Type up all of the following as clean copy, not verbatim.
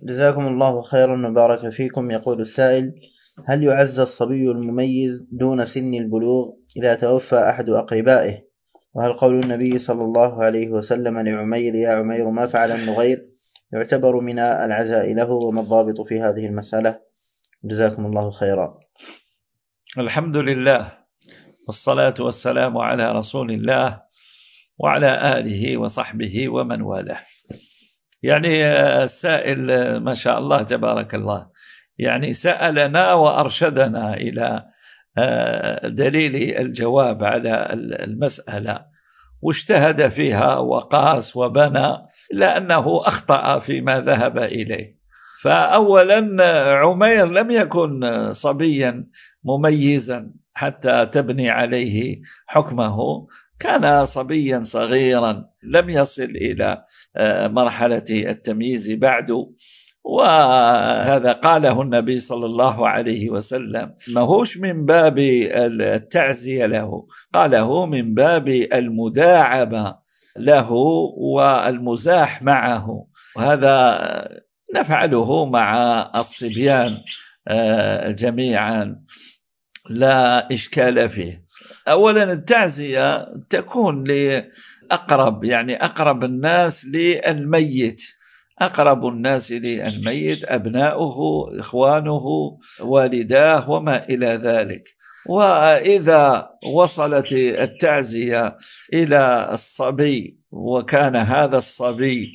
جزاكم الله خيرا وبارك فيكم. يقول السائل: هل يعزى الصبي المميز دون سن البلوغ إذا توفى أحد أقربائه؟ وهل قول النبي صلى الله عليه وسلم لعمير: يا عمير ما فعل النغير، يعتبر من العزاء له؟ وما الضابط في هذه المسألة؟ جزاكم الله خيرا. الحمد لله والصلاة والسلام على رسول الله وعلى آله وصحبه ومن والاه. يعني السائل ما شاء الله تبارك الله يعني سألنا وأرشدنا إلى دليل الجواب على المسألة، واجتهد فيها وقاس وبنى لأنه أخطأ فيما ذهب إليه. فأولا عمير لم يكن صبيا مميزا حتى تبني عليه حكمه، كان صبيا صغيرا لم يصل إلى مرحلة التمييز بعد. وهذا قاله النبي صلى الله عليه وسلم، ماهوش من باب التعزية له، قاله من باب المداعبة له والمزاح معه، وهذا نفعله مع الصبيان جميعا لا إشكال فيه. أولا التعزية تكون لأقرب، يعني أقرب الناس للميت، أقرب الناس للميت أبناؤه، إخوانه، والداه وما إلى ذلك. وإذا وصلت التعزية إلى الصبي وكان هذا الصبي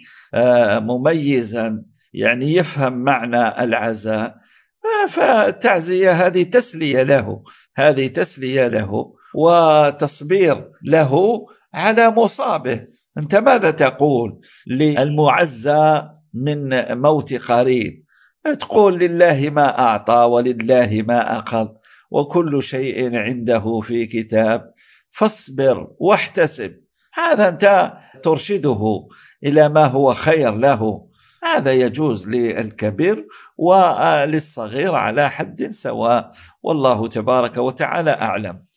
مميزا يعني يفهم معنى العزاء، فالتعزية هذه تسلية له، هذه تسلية له وتصبير له على مصابه. أنت ماذا تقول للمعزى من موت قريب؟ تقول: لله ما أعطى ولله ما أخذ وكل شيء عنده في كتاب فاصبر واحتسب. هذا أنت ترشده إلى ما هو خير له. هذا يجوز للكبير وللصغير على حد سواء، والله تبارك وتعالى أعلم.